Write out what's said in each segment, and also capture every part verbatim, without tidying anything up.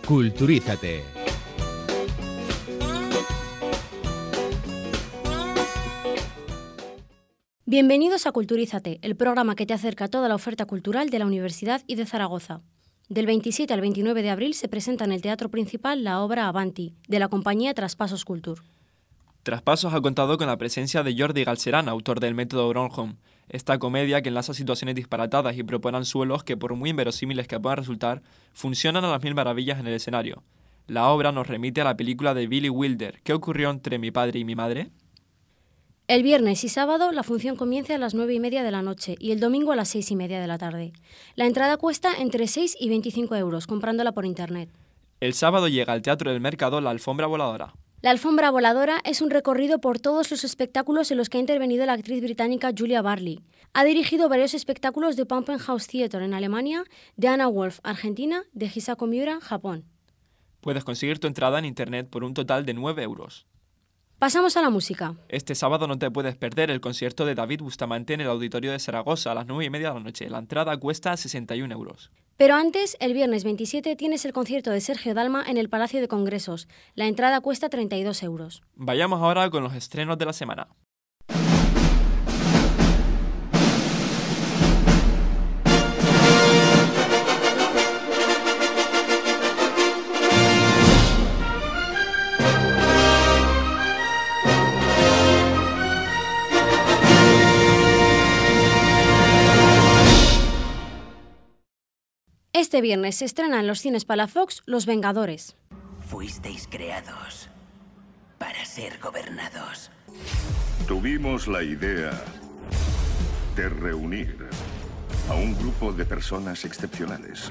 Culturízate. Bienvenidos a Culturízate, el programa que te acerca toda la oferta cultural de la Universidad y de Zaragoza. Del veintisiete al veintinueve de abril se presenta en el Teatro Principal la obra Avanti, de la compañía Traspasos Cultur. Traspasos ha contado con la presencia de Jordi Galcerán, autor del método Bronholm. Esta comedia, que enlaza situaciones disparatadas y propone anzuelos que, por muy inverosímiles que puedan resultar, funcionan a las mil maravillas en el escenario. La obra nos remite a la película de Billy Wilder, ¿Qué ocurrió entre mi padre y mi madre? El viernes y sábado la función comienza a las nueve y media de la noche y el domingo a las seis y media de la tarde. La entrada cuesta entre seis y veinticinco euros, comprándola por internet. El sábado llega al Teatro del Mercado la Alfombra Voladora. La Alfombra Voladora es un recorrido por todos los espectáculos en los que ha intervenido la actriz británica Julia Barley. Ha dirigido varios espectáculos de Pumpenhaus Theatre en Alemania, de Anna Wolf, Argentina, de Hisako Miura, Japón. Puedes conseguir tu entrada en internet por un total de nueve euros. Pasamos a la música. Este sábado no te puedes perder el concierto de David Bustamante en el Auditorio de Zaragoza a las nueve y media de la noche. La entrada cuesta sesenta y un euros. Pero antes, el viernes veintisiete, tienes el concierto de Sergio Dalma en el Palacio de Congresos. La entrada cuesta treinta y dos euros. Vayamos ahora con los estrenos de la semana. Este viernes se estrena en los cines Palafox Los Vengadores. Fuisteis creados para ser gobernados. Tuvimos la idea de reunir a un grupo de personas excepcionales.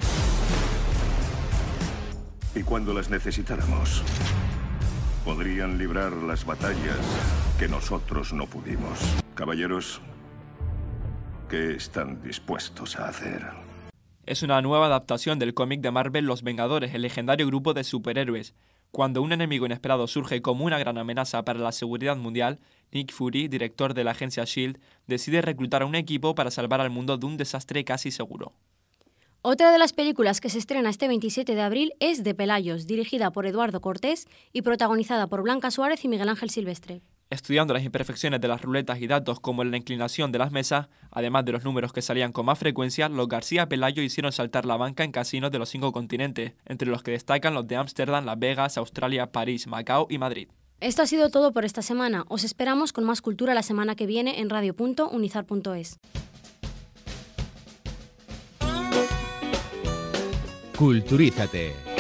Y cuando las necesitáramos, podrían librar las batallas que nosotros no pudimos. Caballeros, ¿qué están dispuestos a hacer? Es una nueva adaptación del cómic de Marvel Los Vengadores, el legendario grupo de superhéroes. Cuando un enemigo inesperado surge como una gran amenaza para la seguridad mundial, Nick Fury, director de la agencia Shield, decide reclutar a un equipo para salvar al mundo de un desastre casi seguro. Otra de las películas que se estrena este veintisiete de abril es De Pelayos, dirigida por Eduardo Cortés y protagonizada por Blanca Suárez y Miguel Ángel Silvestre. Estudiando las imperfecciones de las ruletas y datos como la inclinación de las mesas, además de los números que salían con más frecuencia, los García Pelayo hicieron saltar la banca en casinos de los cinco continentes, entre los que destacan los de Ámsterdam, Las Vegas, Australia, París, Macao y Madrid. Esto ha sido todo por esta semana. Os esperamos con más cultura la semana que viene en radio punto unizar punto es. Culturízate.